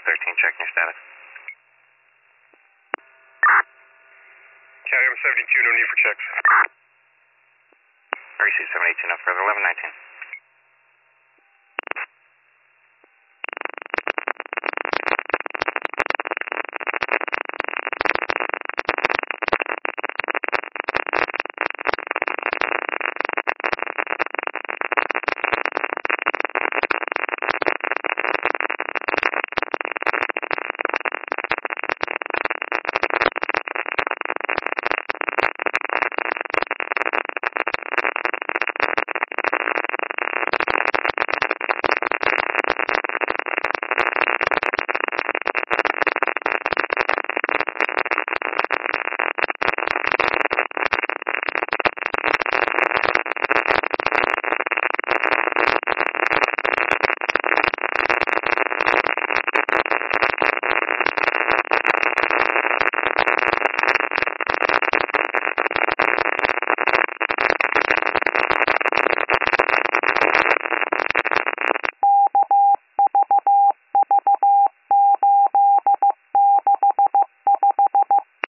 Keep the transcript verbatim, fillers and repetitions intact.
thirteen, checking your status. County, I'm seventy-two, no need for checks. Receive seven eighteen, no further, eleven nineteen.